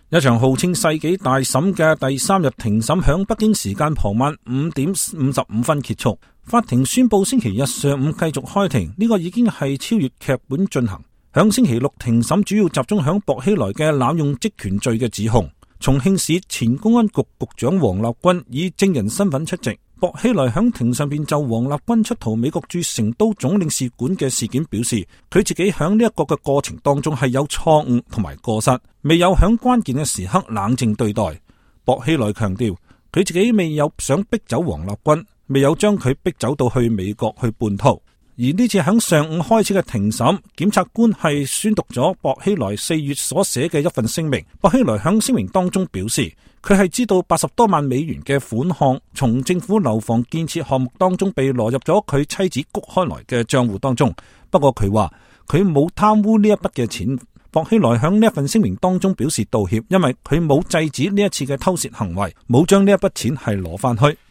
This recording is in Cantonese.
一場號稱世紀大審嘅第3日庭審響北京時間傍晚5點55分結束，法庭宣布星期日上午繼續開庭，呢個已經係超越劇本進行。響星期六庭審主要集中響薄熙來嘅濫用職權罪嘅指控。重慶市前公安局局長王立軍以證人身份出席。薄熙來響庭上邊就王立軍出逃美國駐成都總領事館嘅事件表示，佢自己響呢一個嘅過程當中係有錯誤同埋過失，未有響關鍵嘅時刻冷靜對待。薄熙來強調，佢自己未有想逼走王立軍，未有將佢逼走到去美國去叛逃。而呢次響上午開始嘅庭審，檢察官係宣讀咗薄熙來4月所寫嘅一份聲明。薄熙來響聲明當中表示，佢係知道80多萬美元嘅款項從政府樓房建設項目當中被挪入咗佢妻子谷開來嘅賬戶當中。不過佢話佢冇貪污呢一筆嘅錢。薄熙來響呢一份聲明當中表示道歉，因為佢冇制止呢一次嘅偷竊行為，冇將呢一筆錢係攞翻去。